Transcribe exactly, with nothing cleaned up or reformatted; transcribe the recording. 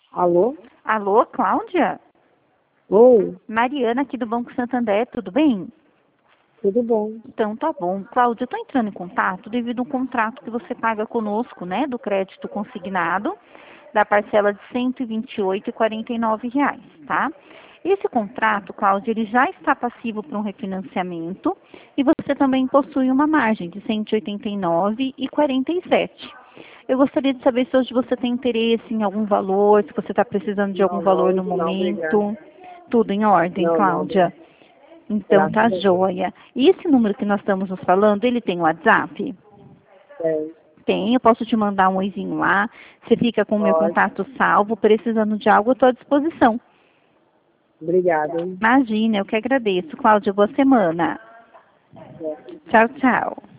Alô? Alô, Cláudia? Oi, Mariana aqui do Banco Santander, tudo bem? tudo bom? Então tá bom. Cláudia, eu tô entrando em contato devido a um contrato que você paga conosco, né, do crédito consignado, da parcela de cento e vinte e oito reais e quarenta e nove reais, tá? Esse contrato, Cláudia, ele já está passivo para um refinanciamento e você também possui uma margem de cento e oitenta e nove reais e quarenta e sete centavos. Eu gostaria de saber se hoje você tem interesse em algum valor, se você está precisando de algum Não, não, valor no hoje não, obrigado. momento. Tudo em ordem, Não, não, Cláudia? obrigado. Então Graças tá a Deus. joia. E esse número que nós estamos nos falando, ele tem WhatsApp? É, Tem, eu posso te mandar um oizinho lá. Você fica com o meu pode. contato salvo, precisando de algo, eu estou à disposição. Obrigado, hein? Imagina, eu que agradeço. Cláudia, boa semana. É. Tchau, tchau.